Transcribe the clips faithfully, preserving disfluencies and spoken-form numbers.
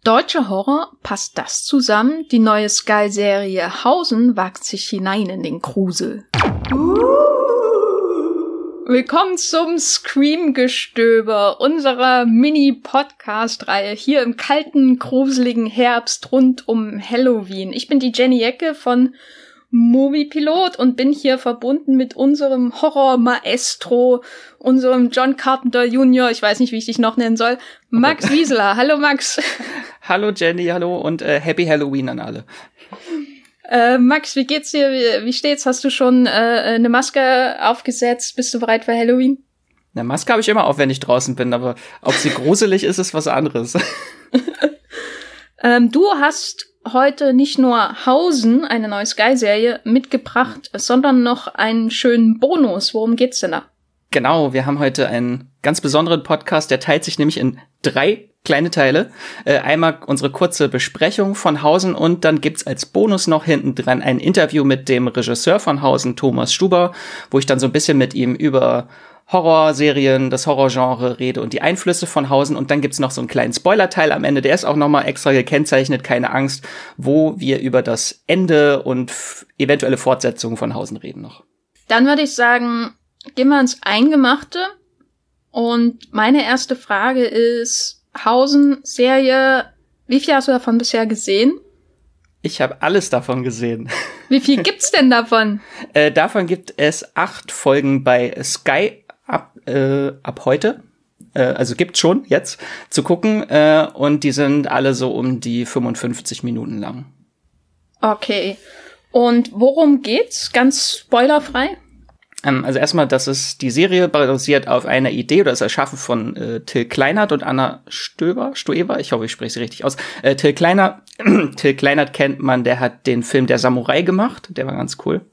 Deutscher Horror, passt das zusammen? Die neue Sky-Serie Hausen wagt sich hinein in den Grusel. Uh. Willkommen zum Scream-Gestöber unserer Mini-Podcast-Reihe hier im kalten, gruseligen Herbst rund um Halloween. Ich bin die Jenny Ecke von Moviepilot und bin hier verbunden mit unserem Horror-Maestro, unserem John Carpenter Junior, ich weiß nicht, wie ich dich noch nennen soll, Max okay. Wieseler. Hallo Max. Hallo Jenny, hallo und äh, Happy Halloween an alle. Äh, Max, wie geht's dir? Wie, wie steht's? Hast du schon äh, eine Maske aufgesetzt? Bist du bereit für Halloween? Eine Maske habe ich immer auf, wenn ich draußen bin, aber ob sie gruselig ist, ist was anderes. ähm, du hast heute nicht nur Hausen, eine neue Sky-Serie, mitgebracht, sondern noch einen schönen Bonus. Worum geht's denn da? Genau, wir haben heute einen ganz besonderen Podcast, der teilt sich nämlich in drei kleine Teile. Äh, einmal unsere kurze Besprechung von Hausen und dann gibt's als Bonus noch hinten dran ein Interview mit dem Regisseur von Hausen, Thomas Stuber, wo ich dann so ein bisschen mit ihm über Horrorserien, das Horrorgenre rede und die Einflüsse von Hausen. Und dann gibt's noch so einen kleinen Spoilerteil am Ende, der ist auch nochmal extra gekennzeichnet, keine Angst, wo wir über das Ende und f- eventuelle Fortsetzungen von Hausen reden noch. Dann würde ich sagen, gehen wir ins Eingemachte. Und meine erste Frage ist, Hausen-Serie, wie viel hast du davon bisher gesehen? Ich habe alles davon gesehen. Wie viel gibt's denn davon? äh, davon gibt es acht Folgen bei Sky ab, äh, ab heute. Äh, also gibt's schon jetzt zu gucken. Äh, und die sind alle so um die fünfundfünfzig Minuten lang. Okay. Und worum geht's? Ganz spoilerfrei? Also erstmal, das ist die Serie basiert auf einer Idee oder ist erschaffen von äh, Till Kleinert und Anna Stöber, Stoeber, ich hoffe, ich spreche sie richtig aus. Äh, Till Kleinert, Till Kleinert kennt man, der hat den Film Der Samurai gemacht, der war ganz cool.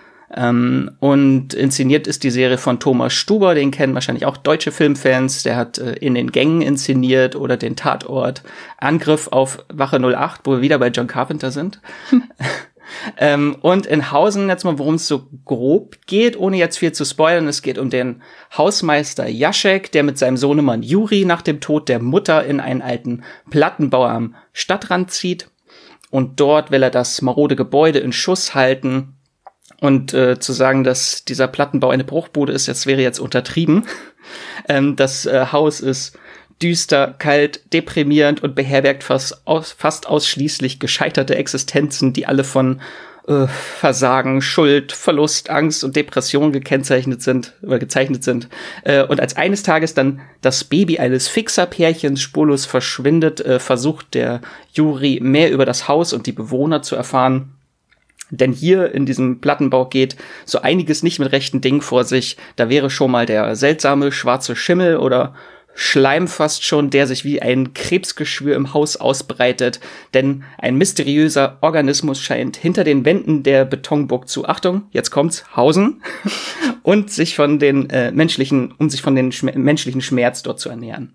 Ähm, und inszeniert ist die Serie von Thomas Stuber, den kennen wahrscheinlich auch deutsche Filmfans, der hat äh, In den Gängen inszeniert oder den Tatort Angriff auf Wache null acht, wo wir wieder bei John Carpenter sind. Hm. Ähm, und in Hausen jetzt mal, worum es so grob geht, ohne jetzt viel zu spoilern, es geht um den Hausmeister Jaschek, der mit seinem Sohnemann Juri nach dem Tod der Mutter in einen alten Plattenbau am Stadtrand zieht. Und dort will er das marode Gebäude in Schuss halten. Und äh, zu sagen, dass dieser Plattenbau eine Bruchbude ist, das wäre jetzt untertrieben. ähm, das äh, Haus ist düster, kalt, deprimierend und beherbergt fast, aus, fast ausschließlich gescheiterte Existenzen, die alle von äh, Versagen, Schuld, Verlust, Angst und Depression gekennzeichnet sind oder gezeichnet sind. Äh, und als eines Tages dann das Baby eines Fixer-Pärchens spurlos verschwindet, äh, versucht der Juri mehr über das Haus und die Bewohner zu erfahren. Denn hier in diesem Plattenbau geht so einiges nicht mit rechten Dingen vor sich. Da wäre schon mal der seltsame schwarze Schimmel oder Schleim fast schon, der sich wie ein Krebsgeschwür im Haus ausbreitet, denn ein mysteriöser Organismus scheint hinter den Wänden der Betonburg zu, Achtung, jetzt kommt's, hausen und sich von den äh, menschlichen, um sich von den Schm- menschlichen Schmerz dort zu ernähren.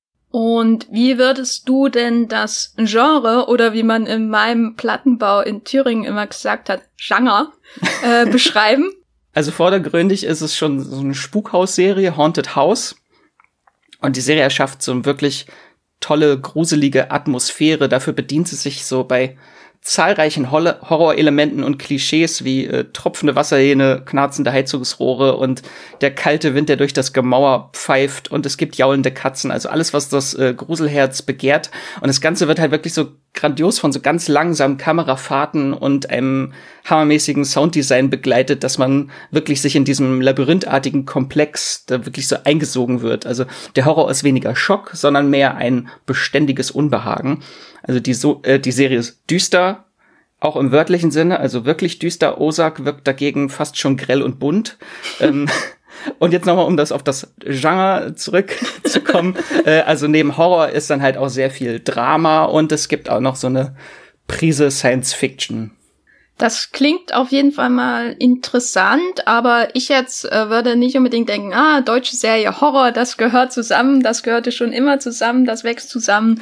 Und wie würdest du denn das Genre oder wie man in meinem Plattenbau in Thüringen immer gesagt hat, Genre, äh, beschreiben? Also vordergründig ist es schon so eine Spukhausserie, Haunted House. Und die Serie erschafft so eine wirklich tolle, gruselige Atmosphäre. Dafür bedient sie sich so bei zahlreichen Hol- Horrorelementen und Klischees wie äh, tropfende Wasserhähne, knarzende Heizungsrohre und der kalte Wind, der durch das Gemauer pfeift. Und es gibt jaulende Katzen. Also alles, was das äh, Gruselherz begehrt. Und das Ganze wird halt wirklich so grandios von so ganz langsamen Kamerafahrten und einem hammermäßigen Sounddesign begleitet, dass man wirklich sich in diesem labyrinthartigen Komplex da wirklich so eingesogen wird. Also der Horror ist weniger Schock, sondern mehr ein beständiges Unbehagen. Also die, so äh, die Serie ist düster, auch im wörtlichen Sinne, also wirklich düster. Ozark wirkt dagegen fast schon grell und bunt. ähm, Und jetzt nochmal, um das auf das Genre zurückzukommen. äh, also neben Horror ist dann halt auch sehr viel Drama und es gibt auch noch so eine Prise Science Fiction. Das klingt auf jeden Fall mal interessant, aber ich jetzt äh, würde nicht unbedingt denken, ah, deutsche Serie Horror, das gehört zusammen, das gehörte schon immer zusammen, das wächst zusammen.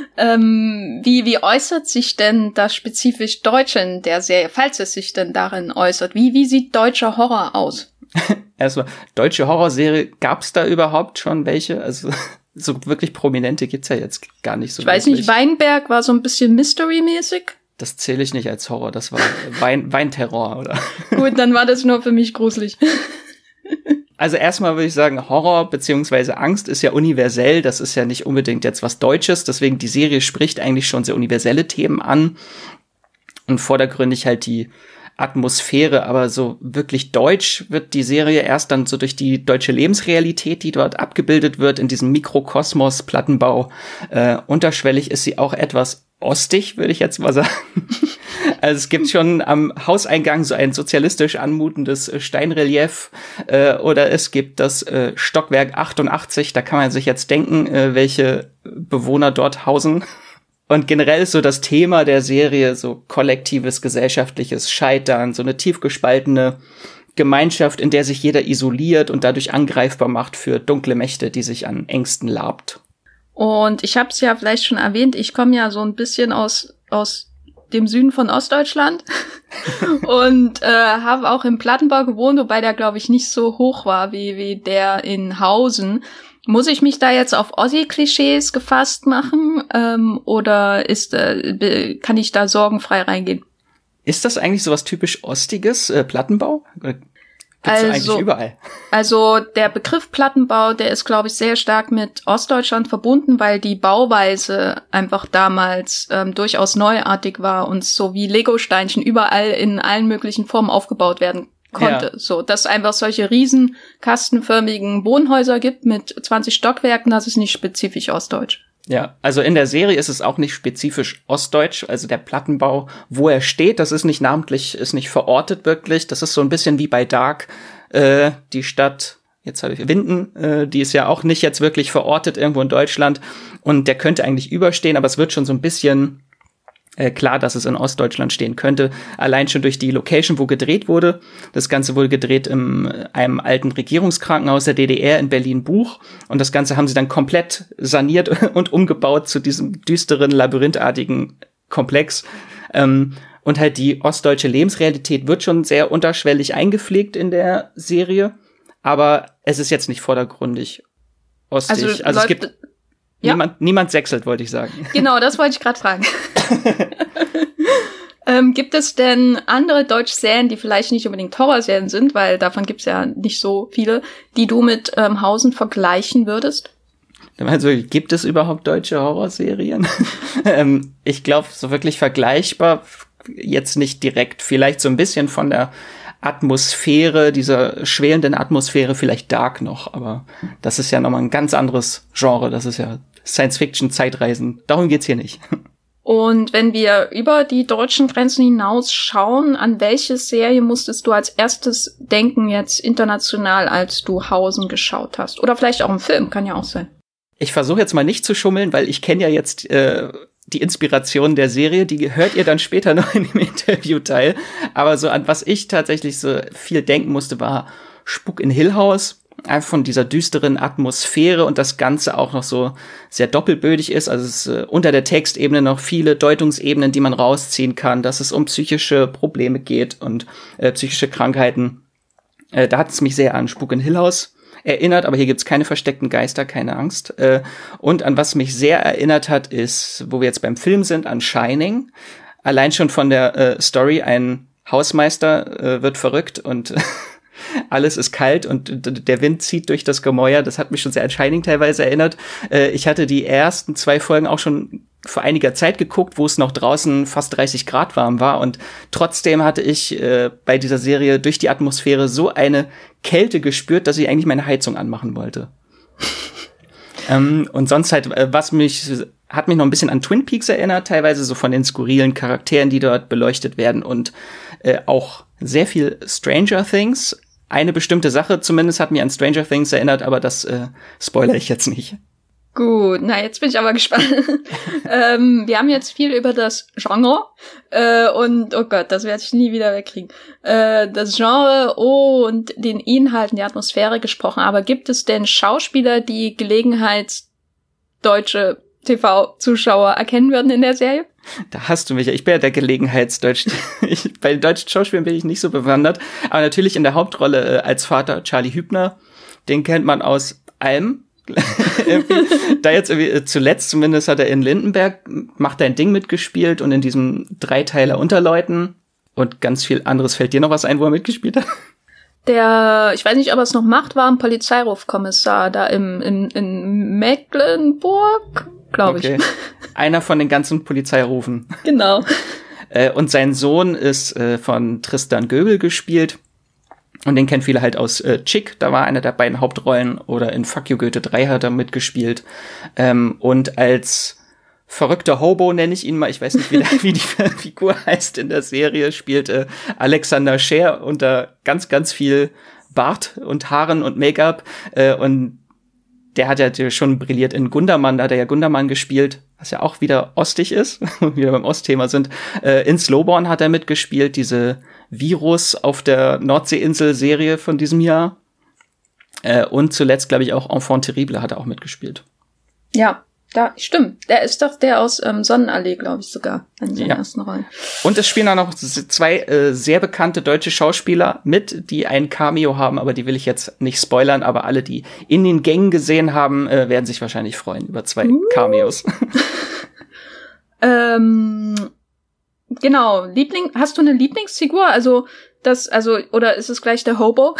Ähm, wie, wie äußert sich denn das spezifisch Deutsche in der Serie, falls es sich denn darin äußert? Wie, wie sieht deutscher Horror aus? Erstmal, deutsche Horrorserie, gab's da überhaupt schon welche? Also so wirklich Prominente gibt's ja jetzt gar nicht so. Ich weiß wirklich. nicht, Weinberg war so ein bisschen Mystery-mäßig. Das zähle ich nicht als Horror, das war Wein, Weinterror, oder? Gut, dann war das nur für mich gruselig. Also erstmal würde ich sagen, Horror beziehungsweise Angst ist ja universell, das ist ja nicht unbedingt jetzt was Deutsches, deswegen die Serie spricht eigentlich schon sehr universelle Themen an und vordergründig halt die Atmosphäre, aber so wirklich deutsch wird die Serie erst dann so durch die deutsche Lebensrealität, die dort abgebildet wird, in diesem Mikrokosmos Plattenbau. Äh, unterschwellig ist sie auch etwas ostig, würde ich jetzt mal sagen. Also es gibt schon am Hauseingang so ein sozialistisch anmutendes Steinrelief äh, oder es gibt das äh, Stockwerk achtundachtzig, da kann man sich jetzt denken, äh, welche Bewohner dort hausen. Und generell ist so das Thema der Serie so kollektives gesellschaftliches Scheitern, so eine tief gespaltene Gemeinschaft, in der sich jeder isoliert und dadurch angreifbar macht für dunkle Mächte, die sich an Ängsten labt. Und ich habe es ja vielleicht schon erwähnt, ich komme ja so ein bisschen aus aus dem Süden von Ostdeutschland und äh, habe auch im Plattenbau gewohnt, wobei der, glaube ich, nicht so hoch war wie wie der in Hausen. Muss ich mich da jetzt auf Ossi-Klischees gefasst machen ähm, oder ist äh, kann ich da sorgenfrei reingehen? Ist das eigentlich sowas typisch Ostiges, äh, Plattenbau? Gibt's also, eigentlich überall? Also der Begriff Plattenbau, der ist, glaube ich, sehr stark mit Ostdeutschland verbunden, weil die Bauweise einfach damals ähm, durchaus neuartig war und so wie Lego-Steinchen überall in allen möglichen Formen aufgebaut werden konnte. Ja. So, dass es einfach solche riesen kastenförmigen Wohnhäuser gibt mit zwanzig Stockwerken, das ist nicht spezifisch ostdeutsch. Ja, also in der Serie ist es auch nicht spezifisch ostdeutsch, also der Plattenbau, wo er steht, das ist nicht namentlich, ist nicht verortet wirklich, das ist so ein bisschen wie bei Dark, äh, die Stadt, jetzt habe ich Winden, äh, die ist ja auch nicht jetzt wirklich verortet irgendwo in Deutschland und der könnte eigentlich überstehen, aber es wird schon so ein bisschen Äh, klar, dass es in Ostdeutschland stehen könnte, allein schon durch die Location, wo gedreht wurde. Das Ganze wurde gedreht in einem alten Regierungskrankenhaus der D D R in Berlin-Buch und das Ganze haben sie dann komplett saniert und umgebaut zu diesem düsteren, labyrinthartigen Komplex. Ähm, und halt die ostdeutsche Lebensrealität wird schon sehr unterschwellig eingepflegt in der Serie, aber es ist jetzt nicht vordergründig ostig. Also, also es gibt Ja. Niemand, niemand sechselt, wollte ich sagen. Genau, das wollte ich gerade fragen. ähm, gibt es denn andere deutsche Serien, die vielleicht nicht unbedingt Horrorserien sind, weil davon gibt's ja nicht so viele, die du mit ähm, Hausen vergleichen würdest? Also gibt es überhaupt deutsche Horrorserien? ähm, ich glaube, so wirklich vergleichbar jetzt nicht direkt. Vielleicht so ein bisschen von der Atmosphäre, dieser schwelenden Atmosphäre, vielleicht Dark noch, aber das ist ja nochmal ein ganz anderes Genre, das ist ja Science-Fiction, Zeitreisen, darum geht's hier nicht. Und wenn wir über die deutschen Grenzen hinaus schauen, an welche Serie musstest du als erstes denken jetzt international, als du Hausen geschaut hast? Oder vielleicht auch einen Film, kann ja auch sein. Ich versuche jetzt mal nicht zu schummeln, weil ich kenne ja jetzt äh, die Inspiration der Serie, die hört ihr dann später noch in dem Interviewteil. Aber so an was ich tatsächlich so viel denken musste, war Spuk in Hill House. Einfach von dieser düsteren Atmosphäre und das Ganze auch noch so sehr doppelbödig ist. Also es ist äh, unter der Textebene noch viele Deutungsebenen, die man rausziehen kann, dass es um psychische Probleme geht und äh, psychische Krankheiten. Äh, da hat es mich sehr an Spuk in Hill House erinnert, aber hier gibt's keine versteckten Geister, keine Angst. Äh, und an was mich sehr erinnert hat, ist, wo wir jetzt beim Film sind, an Shining. Allein schon von der äh, Story, ein Hausmeister äh, wird verrückt und alles ist kalt und der Wind zieht durch das Gemäuer. Das hat mich schon sehr an Shining teilweise erinnert. Äh, ich hatte die ersten zwei Folgen auch schon vor einiger Zeit geguckt, wo es noch draußen fast dreißig Grad warm war. Und trotzdem hatte ich äh, bei dieser Serie durch die Atmosphäre so eine Kälte gespürt, dass ich eigentlich meine Heizung anmachen wollte. ähm, und sonst halt, äh, was mich, hat mich noch ein bisschen an Twin Peaks erinnert, teilweise so von den skurrilen Charakteren, die dort beleuchtet werden und äh, auch sehr viel Stranger Things. Eine bestimmte Sache zumindest hat mich an Stranger Things erinnert, aber das äh, spoilere ich jetzt nicht. Gut, na jetzt bin ich aber gespannt. ähm, wir haben jetzt viel über das Genre äh, und, oh Gott, das werde ich nie wieder wegkriegen, äh, das Genre oh, und den Inhalten, die Atmosphäre gesprochen. Aber gibt es denn Schauspieler, die gelegenheitsdeutsche T V-Zuschauer erkennen würden in der Serie? Da hast du mich. Ich bin ja der Gelegenheitsdeutsch. Ich, bei den deutschen Schauspielern bin ich nicht so bewandert. Aber natürlich in der Hauptrolle äh, als Vater Charlie Hübner. Den kennt man aus allem. da jetzt irgendwie, zuletzt zumindest hat er in Lindenberg, macht er ein Ding mitgespielt und in diesem Dreiteiler Unterleuten und ganz viel anderes. Fällt dir noch was ein, wo er mitgespielt hat? Der, ich weiß nicht, ob er es noch macht, war ein Polizeirufkommissar da im, in, in Mecklenburg, glaube ich. Okay. Einer von den ganzen Polizeirufen. Genau. Äh, und sein Sohn ist äh, von Tristan Göbel gespielt. Und den kennen viele halt aus äh, Chick, da war einer der beiden Hauptrollen. Oder in Fuck You Goethe drei hat er mitgespielt. Ähm, und als verrückter Hobo nenne ich ihn mal, ich weiß nicht, wie, der, wie die Figur heißt in der Serie, spielt äh, Alexander Scheer unter ganz, ganz viel Bart und Haaren und Make-up. Äh, und der hat ja schon brilliert in Gundermann, da hat er ja Gundermann gespielt, was ja auch wieder ostig ist, wo wir wieder beim Ostthema sind. Äh, in Slowborn hat er mitgespielt, diese Virus auf der Nordseeinsel-Serie von diesem Jahr. Äh, und zuletzt, glaube ich, auch Enfant Terrible hat er auch mitgespielt. Ja, da stimmt. Der ist doch der aus ähm, Sonnenallee, glaube ich sogar, in seinen ja. ersten Rollen. Und es spielen auch noch zwei äh, sehr bekannte deutsche Schauspieler mit, die ein Cameo haben, aber die will ich jetzt nicht spoilern, aber alle, die in den Gängen gesehen haben, äh, werden sich wahrscheinlich freuen über zwei uh. Cameos. ähm, genau, Liebling, hast du eine Lieblingsfigur? Also, das, also, oder ist es gleich der Hobo?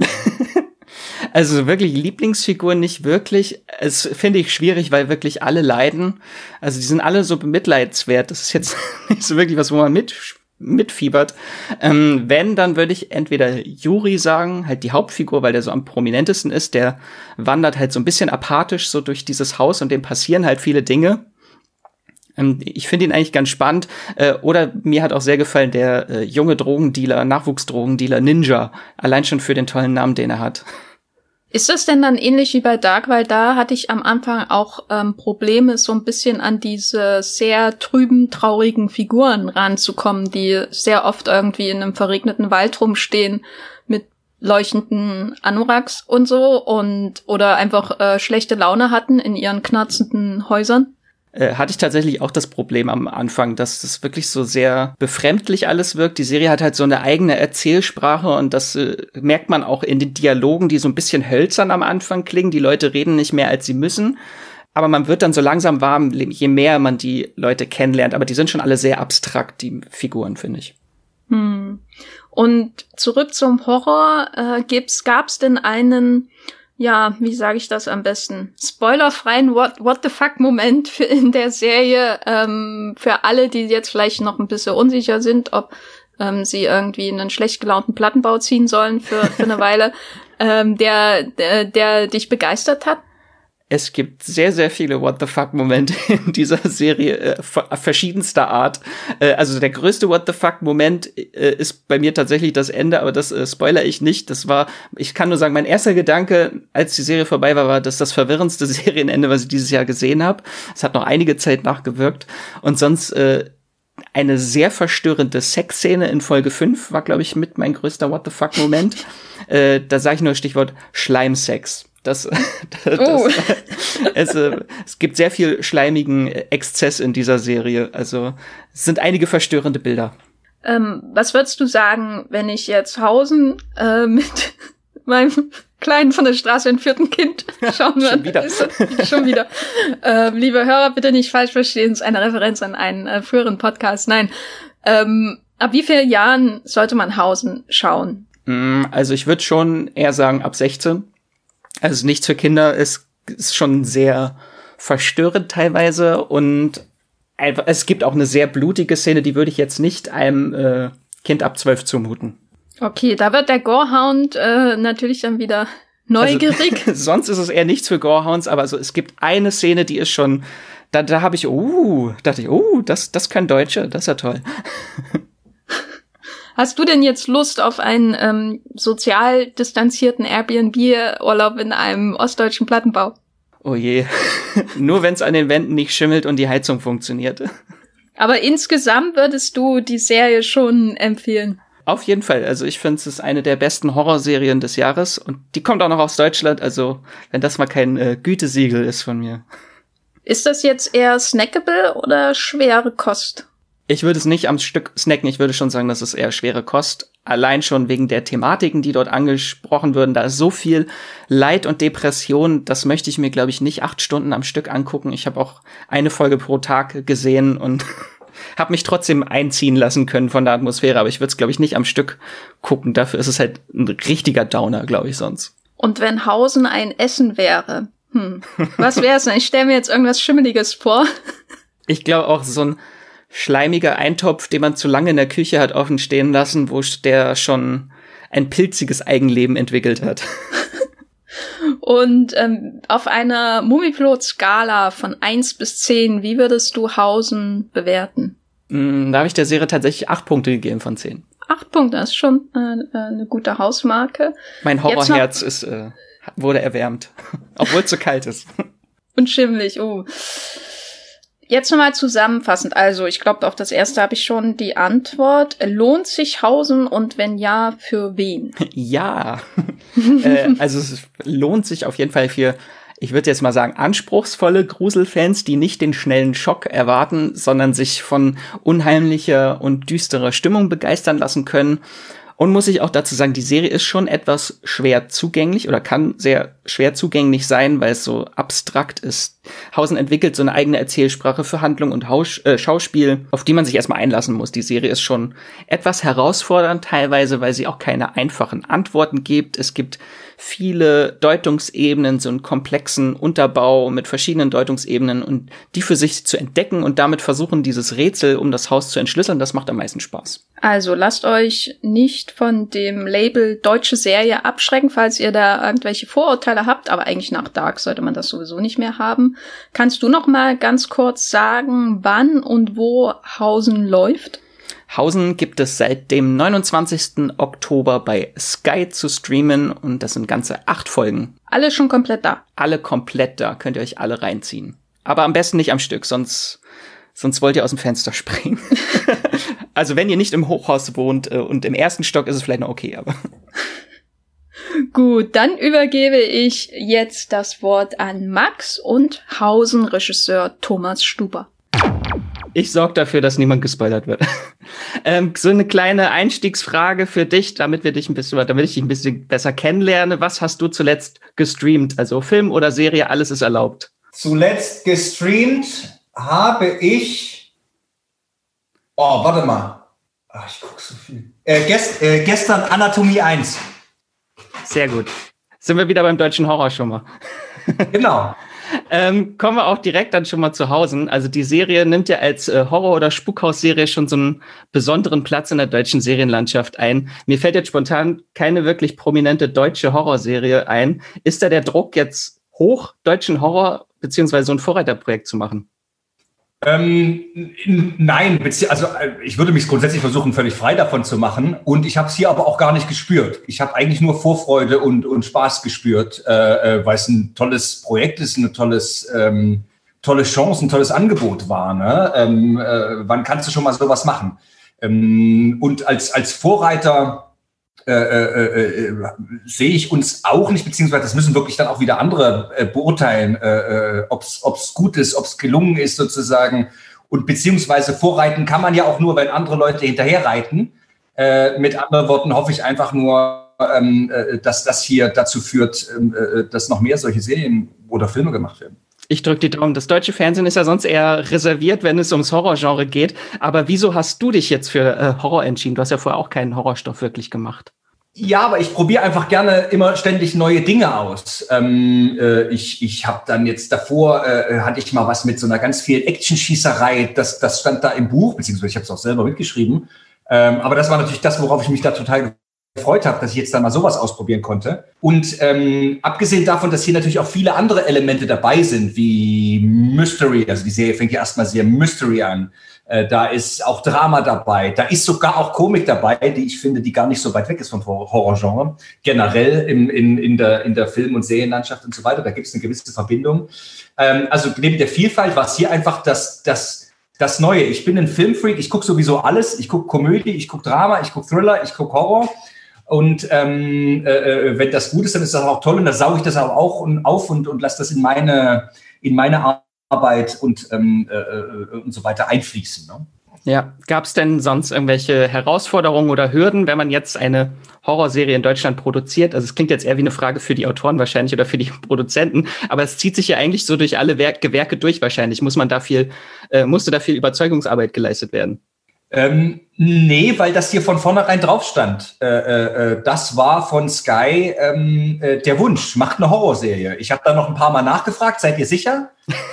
Also wirklich Lieblingsfiguren nicht wirklich. Es finde ich schwierig, weil wirklich alle leiden. Also die sind alle so bemitleidswert. Das ist jetzt nicht so wirklich was, wo man mit mitfiebert. Ähm, wenn, dann würde ich entweder Juri sagen, halt die Hauptfigur, weil der so am prominentesten ist. Der wandert halt so ein bisschen apathisch so durch dieses Haus und dem passieren halt viele Dinge. Ähm, ich finde ihn eigentlich ganz spannend. Äh, oder mir hat auch sehr gefallen der äh, junge Drogendealer, Nachwuchsdrogendealer Ninja. Allein schon für den tollen Namen, den er hat. Ist das denn dann ähnlich wie bei Dark? Weil da hatte ich am Anfang auch ähm, Probleme, so ein bisschen an diese sehr trüben, traurigen Figuren ranzukommen, die sehr oft irgendwie in einem verregneten Wald rumstehen mit leuchtenden Anoraks und so und oder einfach äh, schlechte Laune hatten in ihren knarzenden Häusern. Äh, hatte ich tatsächlich auch das Problem am Anfang, dass das wirklich so sehr befremdlich alles wirkt. Die Serie hat halt so eine eigene Erzählsprache und das äh, merkt man auch in den Dialogen, die so ein bisschen hölzern am Anfang klingen. Die Leute reden nicht mehr, als sie müssen. Aber man wird dann so langsam warm, je mehr man die Leute kennenlernt. Aber die sind schon alle sehr abstrakt, die Figuren, finde ich. Hm. Und zurück zum Horror. Äh, gibt's, gab's denn einen... Ja, wie sage ich das am besten? Spoilerfreien What, what the fuck Moment für in der Serie ähm, für alle, die jetzt vielleicht noch ein bisschen unsicher sind, ob ähm, sie irgendwie einen schlecht gelaunten Plattenbau ziehen sollen für, für eine Weile, ähm, der, der, der dich begeistert hat? Es gibt sehr, sehr viele What-the-fuck-Momente in dieser Serie äh, verschiedenster Art. Äh, also der größte What-the-fuck-Moment äh, ist bei mir tatsächlich das Ende, aber das äh, spoiler ich nicht. Das war, ich kann nur sagen, mein erster Gedanke, als die Serie vorbei war, war, das ist das verwirrendste Serienende, was ich dieses Jahr gesehen habe. Es hat noch einige Zeit nachgewirkt. Und sonst äh, eine sehr verstörende Sexszene in Folge fünf war, glaube ich, mit mein größter What-the-fuck-Moment. äh, da sage ich nur Stichwort Schleimsex. Das, das, oh. es, äh, es gibt sehr viel schleimigen Exzess in dieser Serie. Also es sind einige verstörende Bilder. Ähm, was würdest du sagen, wenn ich jetzt Hausen äh, mit meinem kleinen von der Straße entführten Kind schauen würde? Schon wieder. Ist, schon wieder. Ähm, liebe Hörer, bitte nicht falsch verstehen, es ist eine Referenz an einen äh, früheren Podcast. Nein. Ähm, ab wie vielen Jahren sollte man Hausen schauen? Also ich würde schon eher sagen ab sechzehn. Also nichts für Kinder, es ist schon sehr verstörend teilweise und einfach, es gibt auch eine sehr blutige Szene, die würde ich jetzt nicht einem äh, Kind ab zwölf zumuten. Okay, da wird der Gorehound äh, natürlich dann wieder neugierig. Also, sonst ist es eher nichts für Gorehounds, aber so, es gibt eine Szene, die ist schon, da, da habe ich, uh, dachte ich, uh, das, das können Deutsche, das ist ja toll. Hast du denn jetzt Lust auf einen ähm, sozial distanzierten Airbnb-Urlaub in einem ostdeutschen Plattenbau? Oh je. Nur wenn es an den Wänden nicht schimmelt und die Heizung funktioniert. Aber insgesamt würdest du die Serie schon empfehlen? Auf jeden Fall. Also ich finde, es ist eine der besten Horrorserien des Jahres. Und die kommt auch noch aus Deutschland. Also wenn das mal kein äh, Gütesiegel ist von mir. Ist das jetzt eher snackable oder schwere Kost? Ich würde es nicht am Stück snacken, ich würde schon sagen, das ist eher schwere Kost. allein schon wegen der Thematiken, die dort angesprochen würden. Da ist so viel Leid und Depression, das möchte ich mir, glaube ich, nicht acht Stunden am Stück angucken. Ich habe auch eine Folge pro Tag gesehen und habe mich trotzdem einziehen lassen können von der Atmosphäre, aber ich würde es, glaube ich, nicht am Stück gucken. Dafür ist es halt ein richtiger Downer, glaube ich, sonst. Und wenn Hausen ein Essen wäre, hm, was wäre es denn? Ich stelle mir jetzt irgendwas Schimmeliges vor. Ich glaube auch so ein schleimiger Eintopf, den man zu lange in der Küche hat offen stehen lassen, wo der schon ein pilziges Eigenleben entwickelt hat. Und ähm, auf einer Mummipilot-Skala von eins bis zehn, wie würdest du Hausen bewerten? Mm, da habe ich der Serie tatsächlich acht Punkte gegeben von zehn. Acht Punkte, das ist schon äh, eine gute Hausmarke. Mein Horrorherz ist äh, wurde erwärmt, obwohl es so kalt ist. Und schimmelig, oh. Jetzt nochmal zusammenfassend. Also, ich glaube, auf das erste habe ich schon die Antwort. Lohnt sich Hausen und wenn ja, für wen? Ja. äh, also, es lohnt sich auf jeden Fall für, ich würde jetzt mal sagen, anspruchsvolle Gruselfans, die nicht den schnellen Schock erwarten, sondern sich von unheimlicher und düsterer Stimmung begeistern lassen können. Und muss ich auch dazu sagen, die Serie ist schon etwas schwer zugänglich oder kann sehr schwer zugänglich sein, weil es so abstrakt ist. Hausen entwickelt so eine eigene Erzählsprache für Handlung und Haus- äh, Schauspiel, auf die man sich erstmal einlassen muss. Die Serie ist schon etwas herausfordernd teilweise, weil sie auch keine einfachen Antworten gibt. Es gibt viele Deutungsebenen, so einen komplexen Unterbau mit verschiedenen Deutungsebenen und die für sich zu entdecken und damit versuchen, dieses Rätsel um das Haus zu entschlüsseln, das macht am meisten Spaß. Also lasst euch nicht von dem Label deutsche Serie abschrecken, falls ihr da irgendwelche Vorurteile habt, aber eigentlich nach Dark sollte man das sowieso nicht mehr haben. Kannst du noch mal ganz kurz sagen, wann und wo Hausen läuft? Hausen gibt es seit dem neunundzwanzigsten Oktober bei Sky zu streamen und das sind ganze acht Folgen. Alle schon komplett da? Alle komplett da, könnt ihr euch alle reinziehen. Aber am besten nicht am Stück, sonst, sonst wollt ihr aus dem Fenster springen. Also wenn ihr nicht im Hochhaus wohnt und im ersten Stock ist es vielleicht noch okay, aber... Gut, dann übergebe ich jetzt das Wort an Max und Hausen-Regisseur Thomas Stuber. Ich sorge dafür, dass niemand gespoilert wird. ähm, so eine kleine Einstiegsfrage für dich, damit wir dich ein bisschen, damit ich dich ein bisschen besser kennenlerne. Was hast du zuletzt gestreamt? Also Film oder Serie, alles ist erlaubt. Zuletzt gestreamt habe ich. Oh, warte mal. Ach, ich gucke so viel. Äh, gest, äh, gestern Anatomie eins. Sehr gut. Sind wir wieder beim deutschen Horror schon mal. Genau. Ähm, kommen wir auch direkt dann schon mal zu Hausen. Also die Serie nimmt ja als äh, Horror- oder Spukhausserie schon so einen besonderen Platz in der deutschen Serienlandschaft ein. Mir fällt jetzt spontan keine wirklich prominente deutsche Horrorserie ein. Ist da der Druck jetzt hoch, deutschen Horror beziehungsweise so ein Vorreiterprojekt zu machen? Ähm, nein, also ich würde mich grundsätzlich versuchen, völlig frei davon zu machen. Und ich habe es hier aber auch gar nicht gespürt. Ich habe eigentlich nur Vorfreude und, und Spaß gespürt, äh, weil es ein tolles Projekt ist, eine tolles, ähm, tolle Chance, ein tolles Angebot war. Ne? Ähm, äh, wann kannst du schon mal sowas machen? Ähm, und als, als Vorreiter Äh, äh, äh, sehe ich uns auch nicht, beziehungsweise das müssen wirklich dann auch wieder andere äh, beurteilen, äh, ob es gut ist, ob es gelungen ist sozusagen. Und beziehungsweise vorreiten kann man ja auch nur, wenn andere Leute hinterher reiten. Äh, mit anderen Worten hoffe ich einfach nur, ähm, äh, dass das hier dazu führt, äh, dass noch mehr solche Serien oder Filme gemacht werden. Ich drücke die Daumen. Das deutsche Fernsehen ist ja sonst eher reserviert, wenn es ums Horrorgenre geht. Aber wieso hast du dich jetzt für äh, Horror entschieden? Du hast ja vorher auch keinen Horrorstoff wirklich gemacht. Ja, aber ich probiere einfach gerne immer ständig neue Dinge aus. Ähm, äh, ich ich habe dann jetzt davor, äh, hatte ich mal was mit so einer ganz viel Action-Schießerei. Das, das stand da im Buch, beziehungsweise ich habe es auch selber mitgeschrieben. Ähm, aber das war natürlich das, worauf ich mich da total gefreut habe, dass ich jetzt dann mal sowas ausprobieren konnte. Und ähm, abgesehen davon, dass hier natürlich auch viele andere Elemente dabei sind, wie Mystery, also die Serie fängt ja erstmal sehr Mystery an. Äh, da ist auch Drama dabei. Da ist sogar auch Komik dabei, die ich finde, die gar nicht so weit weg ist vom Horrorgenre. Generell im, in, in, der, in der Film- und Serienlandschaft und so weiter, da gibt es eine gewisse Verbindung. Ähm, also neben der Vielfalt war es hier einfach das, das, das Neue. Ich bin ein Filmfreak, ich gucke sowieso alles. Ich gucke Komödie, ich gucke Drama, ich gucke Thriller, ich gucke Horror. Und ähm, äh, wenn das gut ist, dann ist das auch toll. Und dann sauge ich das auch, auch und auf und, und lasse das in meine, in meine Arbeit und, ähm, äh, und so weiter einfließen. Ne? Ja, gab es denn sonst irgendwelche Herausforderungen oder Hürden, wenn man jetzt eine Horrorserie in Deutschland produziert? Also es klingt jetzt eher wie eine Frage für die Autoren wahrscheinlich oder für die Produzenten, aber es zieht sich ja eigentlich so durch alle Werk Gewerke durch wahrscheinlich. Muss man da viel, äh, musste da viel Überzeugungsarbeit geleistet werden? Ähm, nee, weil das hier von vornherein drauf stand. Äh, äh, das war von Sky ähm, äh, der Wunsch, macht eine Horrorserie. Ich habe da noch ein paar Mal nachgefragt, seid ihr sicher?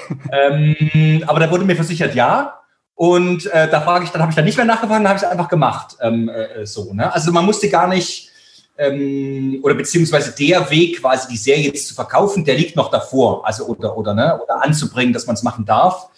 ähm, aber da wurde mir versichert, ja. Und äh, da frage ich, dann habe ich dann nicht mehr nachgefragt, dann habe ich es einfach gemacht. Ähm, äh, so, ne? Also man musste gar nicht, ähm, oder beziehungsweise der Weg, quasi die Serie jetzt zu verkaufen, der liegt noch davor, also oder oder ne, oder anzubringen, dass man es machen darf.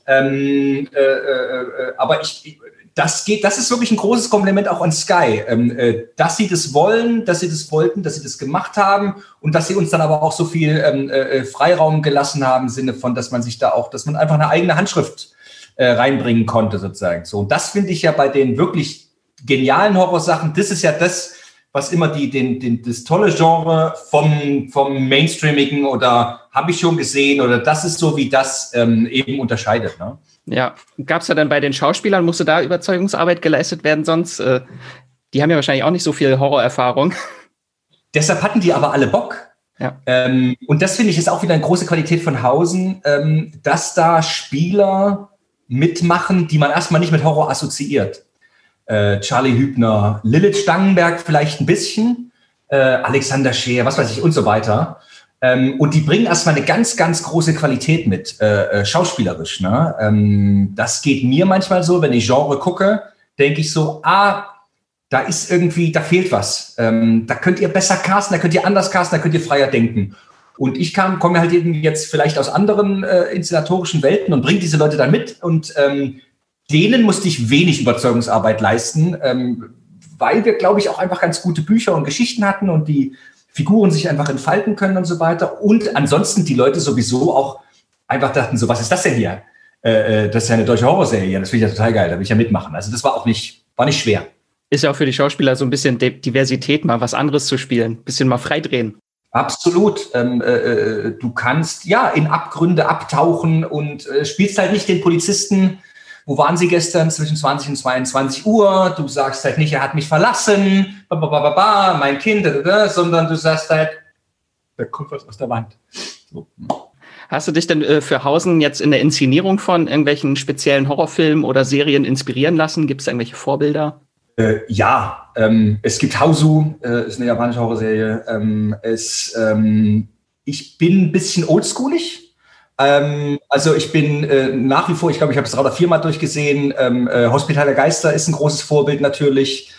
Ähm, äh, äh, aber ich, das geht, das ist wirklich ein großes Kompliment auch an Sky, ähm, äh, dass sie das wollen, dass sie das wollten, dass sie das gemacht haben und dass sie uns dann aber auch so viel ähm, äh, Freiraum gelassen haben im Sinne von, dass man sich da auch, dass man einfach eine eigene Handschrift Äh, reinbringen konnte, sozusagen. So, und das finde ich ja bei den wirklich genialen Horrorsachen, das ist ja das, was immer die, den, den, das tolle Genre vom, vom Mainstreamigen oder habe ich schon gesehen oder das ist so, wie das ähm, eben unterscheidet. Ne? Ja, gab es ja dann bei den Schauspielern, musste da Überzeugungsarbeit geleistet werden sonst? Äh, die haben ja wahrscheinlich auch nicht so viel Horrorerfahrung. Deshalb hatten die aber alle Bock. Ja. Ähm, und das finde ich ist auch wieder eine große Qualität von Hausen, ähm, dass da Spieler mitmachen, die man erstmal nicht mit Horror assoziiert. Äh, Charlie Hübner, Lilith Stangenberg vielleicht ein bisschen, äh, Alexander Scheer, was weiß ich und so weiter. Ähm, und die bringen erstmal eine ganz, ganz große Qualität mit, äh, äh, schauspielerisch. Ne? Ähm, das geht mir manchmal so, wenn ich Genre gucke, denke ich so, ah, da ist irgendwie, da fehlt was. Ähm, da könnt ihr besser casten, da könnt ihr anders casten, da könnt ihr freier denken. Und ich kam, komme halt eben jetzt vielleicht aus anderen äh, inszenatorischen Welten und bringe diese Leute dann mit. Und ähm, denen musste ich wenig Überzeugungsarbeit leisten, ähm, weil wir, glaube ich, auch einfach ganz gute Bücher und Geschichten hatten und die Figuren sich einfach entfalten können und so weiter. Und ansonsten die Leute sowieso auch einfach dachten, so, was ist das denn hier? Äh, das ist ja eine deutsche Horrorserie. Das finde ich ja total geil, da will ich ja mitmachen. Also das war auch nicht, war nicht schwer. Ist ja auch für die Schauspieler so ein bisschen Diversität, mal was anderes zu spielen, ein bisschen mal freidrehen. Absolut. Ähm, äh, du kannst ja in Abgründe abtauchen und äh, spielst halt nicht den Polizisten. Wo waren sie gestern zwischen zwanzig und zweiundzwanzig Uhr? Du sagst halt nicht, er hat mich verlassen, ba, ba, ba, ba, ba, mein Kind, da, da, da, sondern du sagst halt, da kommt was aus der Wand. So. Hast du dich denn äh, für Hausen jetzt in der Inszenierung von irgendwelchen speziellen Horrorfilmen oder Serien inspirieren lassen? Gibt es irgendwelche Vorbilder? Äh, ja, ähm, es gibt Hausu, äh, ist eine japanische Horrorserie. Ähm, es, ähm, ich bin ein bisschen oldschoolig. Ähm, also ich bin äh, nach wie vor, ich glaube, ich habe es drei oder viermal durchgesehen. Ähm, äh, Hospital der Geister ist ein großes Vorbild natürlich.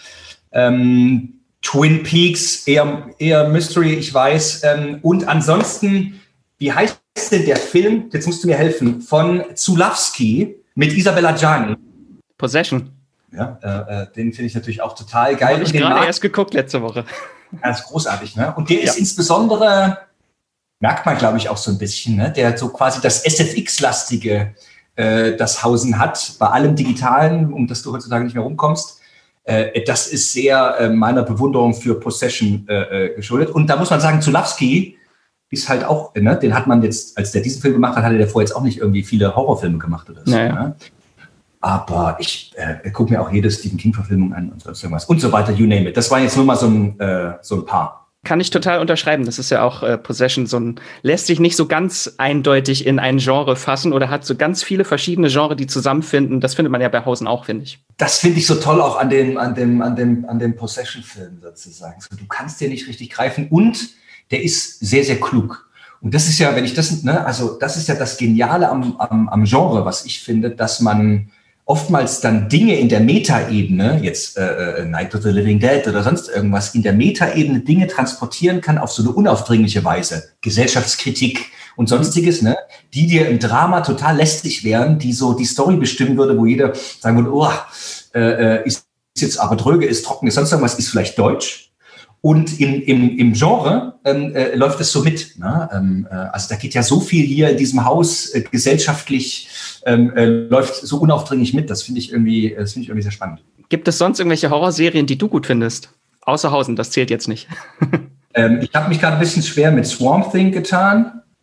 Ähm, Twin Peaks, eher, eher Mystery, ich weiß. Ähm, und ansonsten, wie heißt denn der Film, jetzt musst du mir helfen, von Zulawski mit Isabella Gianni? Possession. Ja, äh, den finde ich natürlich auch total geil. Habe ich gerade erst geguckt letzte Woche. Ja, ist großartig, ne? Und der ja. ist insbesondere, merkt man, glaube ich, auch so ein bisschen, ne? Der so quasi das S F X-lastige, äh, das Hausen hat, bei allem Digitalen, um das du heutzutage nicht mehr rumkommst. Äh, das ist sehr äh, meiner Bewunderung für Possession äh, geschuldet. Und da muss man sagen, Zulawski ist halt auch, ne? Den hat man jetzt, als der diesen Film gemacht hat, hatte der vorher jetzt auch nicht irgendwie viele Horrorfilme gemacht oder so. Naja. Ne? Aber ich äh, gucke mir auch jede Stephen King-Verfilmung an und sonst irgendwas und so weiter, you name it. Das war jetzt nur mal so ein, äh, so ein paar. Kann ich total unterschreiben. Das ist ja auch äh, Possession, so ein, lässt sich nicht so ganz eindeutig in ein Genre fassen oder hat so ganz viele verschiedene Genres, die zusammenfinden. Das findet man ja bei Hausen auch, finde ich. Das finde ich so toll auch an dem, an dem, an dem, an dem Possession-Film sozusagen. So, du kannst den nicht richtig greifen und der ist sehr, sehr klug. Und das ist ja, wenn ich das, ne, also das ist ja das Geniale am, am, am Genre, was ich finde, dass man oftmals dann Dinge in der Metaebene, jetzt äh, Night of the Living Dead oder sonst irgendwas, in der Metaebene Dinge transportieren kann auf so eine unaufdringliche Weise. Gesellschaftskritik und sonstiges, ne, die dir im Drama total lästig wären, die so die Story bestimmen würde, wo jeder sagen würde, oh, äh, ist jetzt aber dröge, ist trocken, ist sonst irgendwas, ist vielleicht deutsch. Und in, im, im Genre ähm, äh, läuft es so mit. Ne? Ähm, äh, also da geht ja so viel hier in diesem Haus äh, gesellschaftlich, ähm, äh, läuft so unaufdringlich mit. Das finde ich irgendwie, das finde ich irgendwie sehr spannend. Gibt es sonst irgendwelche Horrorserien, die du gut findest? Außer Hausen, das zählt jetzt nicht. ähm, ich habe mich gerade ein bisschen schwer mit Swamp Thing getan.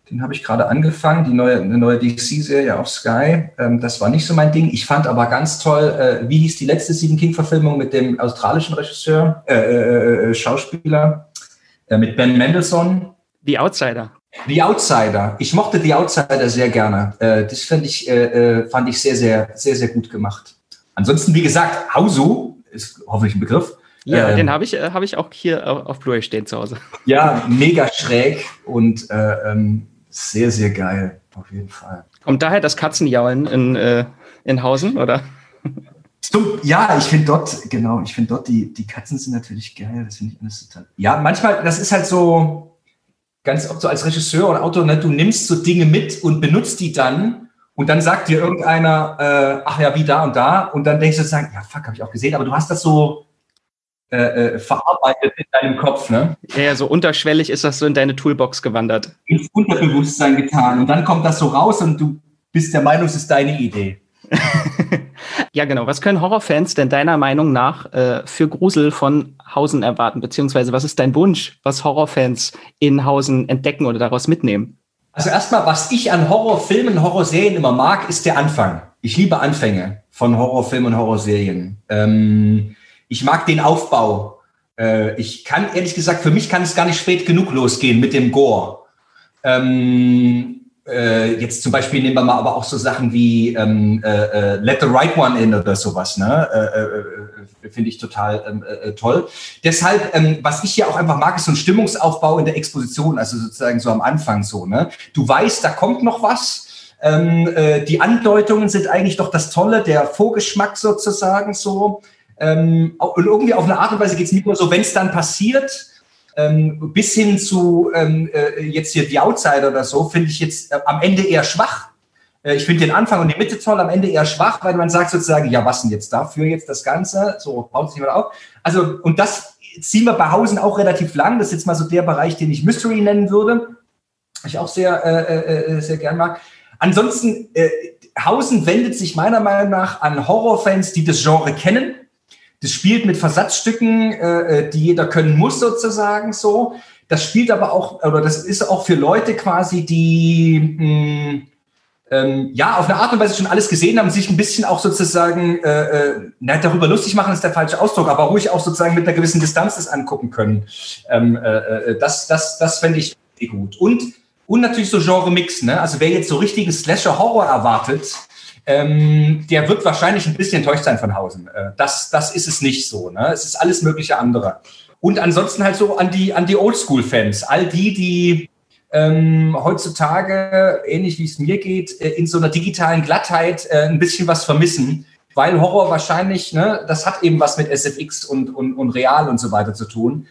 Den habe ich gerade angefangen, die neue, eine neue D C-Serie auf Sky. Ähm, das war nicht so mein Ding. Ich fand aber ganz toll, äh, wie hieß die letzte Stephen King-Verfilmung mit dem australischen Regisseur, äh, äh, äh, Schauspieler, äh, mit Ben Mendelsohn? The Outsider. The Outsider. Ich mochte The Outsider sehr gerne. Äh, das fand ich, äh, fand ich sehr, sehr, sehr, sehr gut gemacht. Ansonsten, wie gesagt, Hausu ist hoffentlich ein Begriff. Ja, ähm, den habe ich, äh, hab ich auch hier auf, auf Blu-ray stehen zu Hause. Ja, mega schräg und äh, ähm, sehr, sehr geil, auf jeden Fall. Kommt daher das Katzenjaulen in, äh, in Hausen, oder? So, ja, ich finde dort, genau, ich finde dort, die, die Katzen sind natürlich geil, das finde ich alles total. Ja, manchmal, das ist halt so, ganz oft so als Regisseur oder Autor, ne, du nimmst so Dinge mit und benutzt die dann und dann sagt dir irgendeiner, äh, ach ja, wie da und da und dann denkst du sozusagen, ja, fuck, habe ich auch gesehen, aber du hast das so Äh, äh, verarbeitet in deinem Kopf, ne? Ja, ja, so unterschwellig ist das so in deine Toolbox gewandert. Ins Unterbewusstsein getan. Und dann kommt das so raus und du bist der Meinung, es ist deine Idee. Ja, genau. Was können Horrorfans denn deiner Meinung nach äh, für Grusel von Hausen erwarten? Beziehungsweise was ist dein Wunsch, was Horrorfans in Hausen entdecken oder daraus mitnehmen? Also erstmal, was ich an Horrorfilmen, Horrorserien immer mag, ist der Anfang. Ich liebe Anfänge von Horrorfilmen und Horrorserien. Ähm, Ich mag den Aufbau. Äh, ich kann, ehrlich gesagt, für mich kann es gar nicht spät genug losgehen mit dem Gore. Ähm, äh, jetzt zum Beispiel nehmen wir mal aber auch so Sachen wie ähm, äh, Let the Right One In oder sowas. Ne? Äh, äh, finde ich total äh, toll. Deshalb, ähm, was ich hier auch einfach mag, ist so ein Stimmungsaufbau in der Exposition, also sozusagen so am Anfang so. Ne? Du weißt, da kommt noch was. Ähm, äh, die Andeutungen sind eigentlich doch das Tolle, der Vorgeschmack sozusagen so. Ähm, und irgendwie auf eine Art und Weise geht es nicht nur so, wenn es dann passiert, ähm, bis hin zu ähm, äh, jetzt hier die Outsider oder so, finde ich jetzt äh, am Ende eher schwach. Äh, ich finde den Anfang und die Mitte toll, am Ende eher schwach, weil man sagt sozusagen, ja, was denn jetzt dafür jetzt das Ganze? So, baut sich mal auf. Also, und das ziehen wir bei Hausen auch relativ lang. Das ist jetzt mal so der Bereich, den ich Mystery nennen würde, ich auch sehr, äh, äh, sehr gern mag. Ansonsten, äh, Hausen wendet sich meiner Meinung nach an Horrorfans, die das Genre kennen. Das spielt mit Versatzstücken, äh, die jeder können muss sozusagen so. Das spielt aber auch, oder das ist auch für Leute quasi, die mh, ähm, ja auf eine Art und Weise schon alles gesehen haben, sich ein bisschen auch sozusagen äh, äh, nicht darüber lustig machen, ist der falsche Ausdruck, aber ruhig auch sozusagen mit einer gewissen Distanz das angucken können. Ähm, äh, das das, das fände ich gut. Und, und natürlich so Genre-Mix, ne? Also wer jetzt so richtigen Slasher-Horror erwartet, Ähm, der wird wahrscheinlich ein bisschen enttäuscht sein von Hausen. Äh, das, das ist es nicht so. Ne? Es ist alles mögliche andere. Und ansonsten halt so an die, an die Oldschool-Fans. All die, die ähm, heutzutage, ähnlich wie es mir geht, äh, in so einer digitalen Glattheit äh, ein bisschen was vermissen. Weil Horror wahrscheinlich, ne, das hat eben was mit S F X und, und, und Real und so weiter zu tun.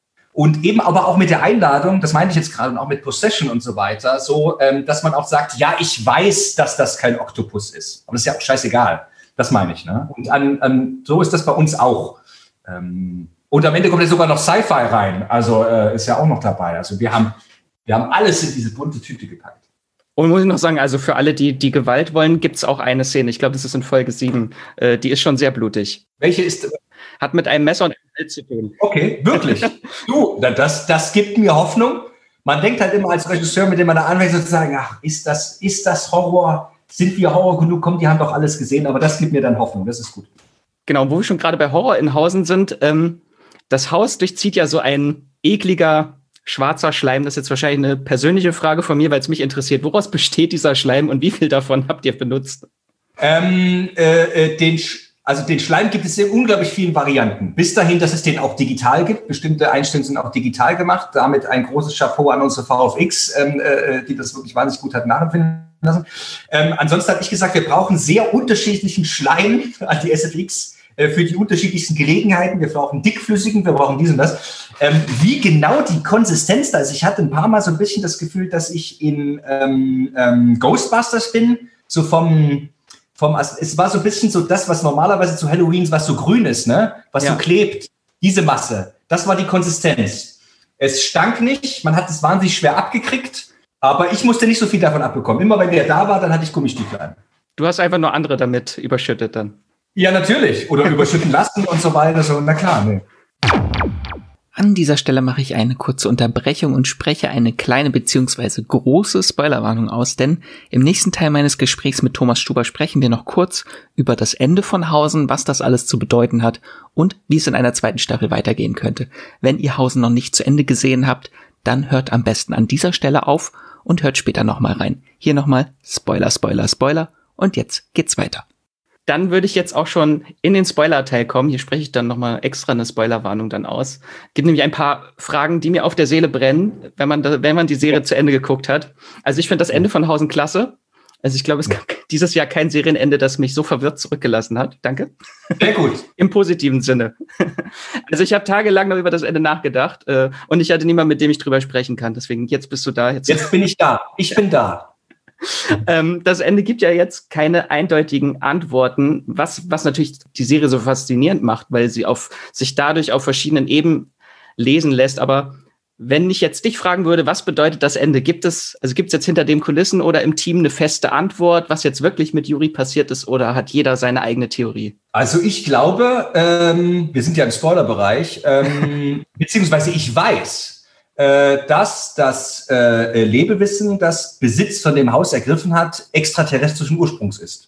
Und eben aber auch mit der Einladung, das meine ich jetzt gerade, und auch mit Possession und so weiter, so, ähm, dass man auch sagt, ja, ich weiß, dass das kein Oktopus ist. Aber das ist ja auch scheißegal. Das meine ich, ne? Und an, an, so ist das bei uns auch. Ähm, und am Ende kommt ja sogar noch Sci-Fi rein. Also äh, ist ja auch noch dabei. Also wir haben, wir haben alles in diese bunte Tüte gepackt. Und muss ich noch sagen, also für alle, die die Gewalt wollen, gibt's auch eine Szene. Ich glaube, das ist in Folge sieben. Äh, die ist schon sehr blutig. Welche ist... Hat mit einem Messer und einem Bild zu tun. Okay, wirklich. Du, das, das gibt mir Hoffnung. Man denkt halt immer als Regisseur, mit dem man da anfängt, sozusagen, ach, ist das, ist das Horror? Sind wir Horror genug? Kommt, die haben doch alles gesehen, aber das gibt mir dann Hoffnung. Das ist gut. Genau, wo wir schon gerade bei Horror in Hausen sind, ähm, das Haus durchzieht ja so ein ekliger schwarzer Schleim. Das ist jetzt wahrscheinlich eine persönliche Frage von mir, weil es mich interessiert. Woraus besteht dieser Schleim und wie viel davon habt ihr benutzt? Ähm, äh, den Sch- Also den Schleim gibt es in unglaublich vielen Varianten. Bis dahin, dass es den auch digital gibt. Bestimmte Einstellungen sind auch digital gemacht. Damit ein großes Chapeau an unsere V F X, ähm, äh, die das wirklich wahnsinnig gut hat nachempfinden lassen. Ähm, ansonsten habe ich gesagt, wir brauchen sehr unterschiedlichen Schleim an die S F X äh, für die unterschiedlichsten Gelegenheiten. Wir brauchen dickflüssigen, wir brauchen dies und das. Ähm, wie genau die Konsistenz da ist. Ich hatte ein paar Mal so ein bisschen das Gefühl, dass ich in ähm, ähm, Ghostbusters bin. So vom... Vom, also es war so ein bisschen so das, was normalerweise zu Halloween, was so grün ist, ne? Was ja so klebt, diese Masse. Das war die Konsistenz. Es stank nicht, man hat es wahnsinnig schwer abgekriegt, aber ich musste nicht so viel davon abbekommen. Immer wenn der da war, dann hatte ich Gummistiefel an. Du hast einfach nur andere damit überschüttet dann. Ja, natürlich. Oder überschütten lassen und so weiter. So, na klar, ne. An dieser Stelle mache ich eine kurze Unterbrechung und spreche eine kleine bzw. große Spoilerwarnung aus, denn im nächsten Teil meines Gesprächs mit Thomas Stuber sprechen wir noch kurz über das Ende von Hausen, was das alles zu bedeuten hat und wie es in einer zweiten Staffel weitergehen könnte. Wenn ihr Hausen noch nicht zu Ende gesehen habt, dann hört am besten an dieser Stelle auf und hört später nochmal rein. Hier nochmal Spoiler, Spoiler, Spoiler und jetzt geht's weiter. Dann würde ich jetzt auch schon in den Spoiler-Teil kommen. Hier spreche ich dann nochmal extra eine Spoilerwarnung dann aus. Gibt nämlich ein paar Fragen, die mir auf der Seele brennen, wenn man, da, wenn man die Serie zu Ende geguckt hat. Also ich finde das Ende von Hausen klasse. Also ich glaube, es gab dieses Jahr kein Serienende, das mich so verwirrt zurückgelassen hat. Danke. Sehr gut. Im positiven Sinne. Also ich habe tagelang noch über das Ende nachgedacht äh, und ich hatte niemanden, mit dem ich drüber sprechen kann. Deswegen, jetzt bist du da. Jetzt, jetzt bin ich da. Ich bin da. Ähm, das Ende gibt ja jetzt keine eindeutigen Antworten, was, was natürlich die Serie so faszinierend macht, weil sie auf, sich dadurch auf verschiedenen Ebenen lesen lässt. Aber wenn ich jetzt dich fragen würde, was bedeutet das Ende? Gibt es, also gibt es jetzt hinter den Kulissen oder im Team eine feste Antwort, was jetzt wirklich mit Juri passiert ist, oder hat jeder seine eigene Theorie? Also ich glaube, ähm, wir sind ja im Spoilerbereich, ähm, beziehungsweise ich weiß, dass das äh, Lebewesen, das Besitz von dem Haus ergriffen hat, extraterrestrischen Ursprungs ist.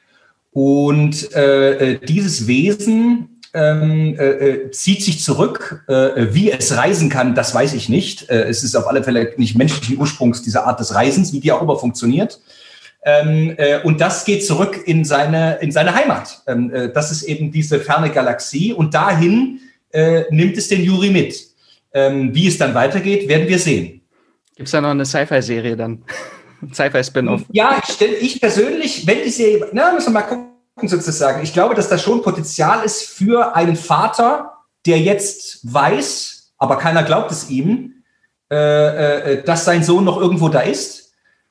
Und äh, dieses Wesen ähm, äh, zieht sich zurück. Äh, wie es reisen kann, das weiß ich nicht. Äh, es ist auf alle Fälle nicht menschlichen Ursprungs, diese Art des Reisens, wie die auch immer funktioniert. Ähm, äh, und das geht zurück in seine, in seine Heimat. Ähm, äh, das ist eben diese ferne Galaxie. Und dahin äh, nimmt es den Juri mit. Ähm, wie es dann weitergeht, werden wir sehen. Gibt es da noch eine Sci-Fi-Serie dann? Sci-Fi-Spin-Off? Ja, ich, ich persönlich, wenn die Serie, na, müssen wir mal gucken sozusagen. Ich glaube, dass da schon Potenzial ist für einen Vater, der jetzt weiß, aber keiner glaubt es ihm, äh, äh, dass sein Sohn noch irgendwo da ist.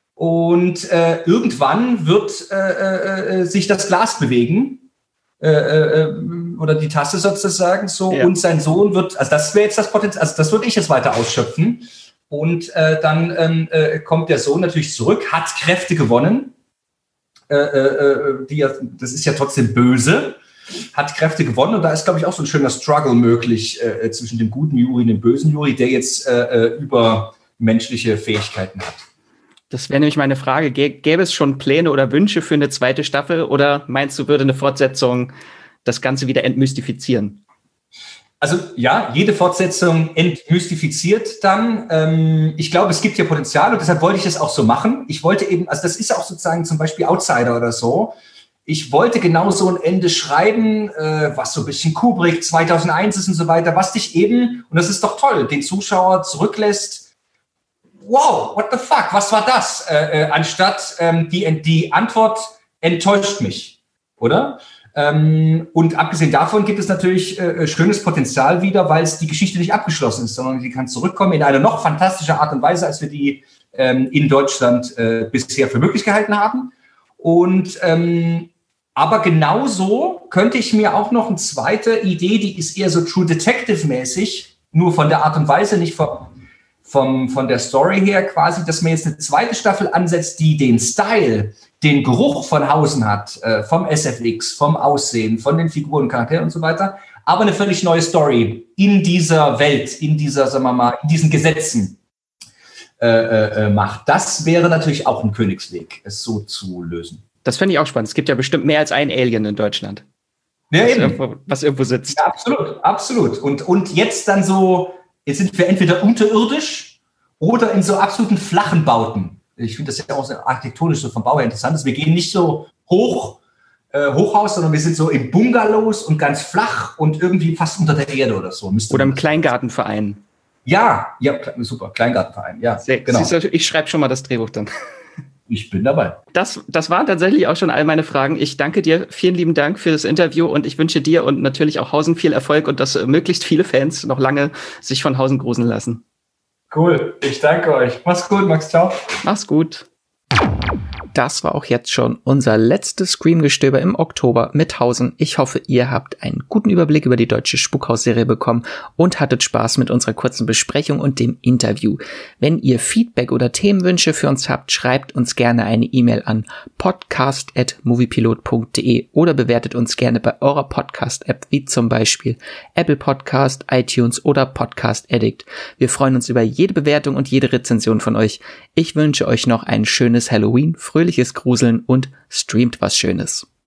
Und äh, irgendwann wird äh, äh, sich das Glas bewegen. Äh, äh, oder die Tasse sozusagen so, ja. Und sein Sohn wird, also das wäre jetzt das Potenzial, also das würde ich jetzt weiter ausschöpfen und äh, dann ähm, äh, kommt der Sohn natürlich zurück, hat Kräfte gewonnen, äh, äh, die ja, das ist ja trotzdem böse, hat Kräfte gewonnen und da ist, glaube ich, auch so ein schöner Struggle möglich äh, zwischen dem guten Juri und dem bösen Juri, der jetzt äh, übermenschliche Fähigkeiten hat. Das wäre nämlich meine Frage. Gäbe es schon Pläne oder Wünsche für eine zweite Staffel oder meinst du, würde eine Fortsetzung das Ganze wieder entmystifizieren? Also ja, jede Fortsetzung entmystifiziert dann. Ähm, ich glaube, es gibt hier Potenzial und deshalb wollte ich das auch so machen. Ich wollte eben, also das ist auch sozusagen zum Beispiel Outsider oder so. Ich wollte genau so ein Ende schreiben, äh, was so ein bisschen Kubrick, zweitausendeins ist und so weiter, was dich eben, und das ist doch toll, den Zuschauer zurücklässt. Wow, what the fuck, was war das? Äh, äh, anstatt ähm, die, die Antwort enttäuscht mich, oder? Ähm, und abgesehen davon gibt es natürlich äh, schönes Potenzial wieder, weil es die Geschichte nicht abgeschlossen ist, sondern die kann zurückkommen in eine noch fantastische Art und Weise, als wir die ähm, in Deutschland äh, bisher für möglich gehalten haben. Und ähm, aber genauso könnte ich mir auch noch eine zweite Idee, die ist eher so True Detective-mäßig, nur von der Art und Weise, nicht vom Vom, von der Story her quasi, dass man jetzt eine zweite Staffel ansetzt, die den Style, den Geruch von Hausen hat, äh, vom S F X, vom Aussehen, von den Figuren, Charakteren und so weiter, aber eine völlig neue Story in dieser Welt, in dieser, sagen wir mal, in diesen Gesetzen äh, äh, macht. Das wäre natürlich auch ein Königsweg, es so zu lösen. Das fände ich auch spannend. Es gibt ja bestimmt mehr als ein Alien in Deutschland. Ja, was, eben. Irgendwo, was irgendwo sitzt. Ja, absolut, absolut. Und, und jetzt dann so, jetzt sind wir entweder unterirdisch oder in so absoluten flachen Bauten. Ich finde das ja auch so architektonisch so vom Bau her interessant. Wir gehen nicht so hoch, äh, Hochhaus, sondern wir sind so in Bungalows und ganz flach und irgendwie fast unter der Erde oder so. Müsste oder im Kleingartenverein. Ja, ja, super, Kleingartenverein, ja. Sehr, genau. Du, ich schreibe schon mal das Drehbuch dann. Ich bin dabei. Das, das waren tatsächlich auch schon all meine Fragen. Ich danke dir, vielen lieben Dank für das Interview und ich wünsche dir und natürlich auch Hausen viel Erfolg und dass möglichst viele Fans noch lange sich von Hausen gruseln lassen. Cool, ich danke euch. Mach's gut, Max, ciao. Mach's gut. das war auch jetzt schon unser letztes Scream-Gestöber im Oktober mit Hausen. Ich hoffe, ihr habt einen guten Überblick über die deutsche Spukhaus-Serie bekommen und hattet Spaß mit unserer kurzen Besprechung und dem Interview. Wenn ihr Feedback oder Themenwünsche für uns habt, schreibt uns gerne eine E-Mail an podcast at moviepilot punkt de oder bewertet uns gerne bei eurer Podcast-App wie zum Beispiel Apple Podcast, iTunes oder Podcast Addict. Wir freuen uns über jede Bewertung und jede Rezension von euch. Ich wünsche euch noch ein schönes Halloween, fröhliches Gruseln und streamt was Schönes.